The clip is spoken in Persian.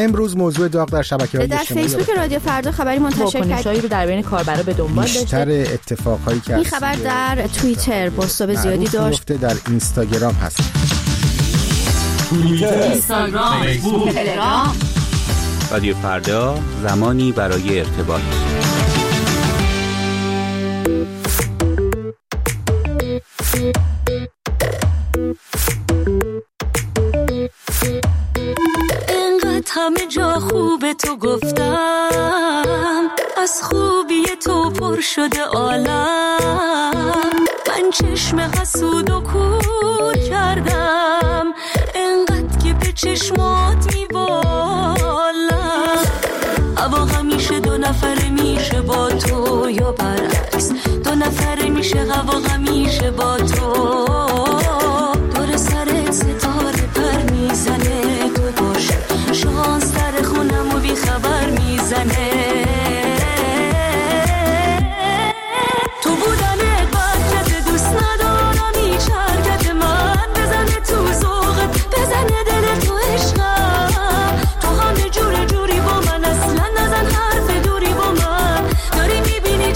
امروز موضوع داغ در شبکه‌های اجتماعی در فیسبوک رادیو فردا خبری منتشر کرد. واکنشایی رو در بین کاربرا به دنبال داشته. بیشتر اتفاقایی که این خبر در توییتر بازتاب زیادی داشت. در اینستاگرام هست. توییتر، اینستاگرام، فیسبوک، تلگرام. رادیو فردا، زمانی برای ارتباط. اینقدر همه جا خوب تو گفتم، از خوبی تو پر شده عالم. من چشم حسود و کور کردم، اینقدر که به چشمات میبالم. هوا همیشه دو نفره میشه با تو یا برعکس، دو نفره میشه هوا همیشه با تو